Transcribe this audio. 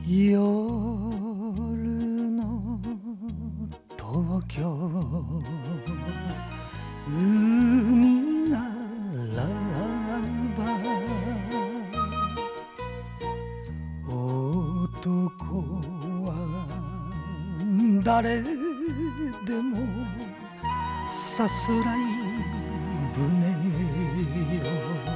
夜の東京海ならば男は誰でもさすらい船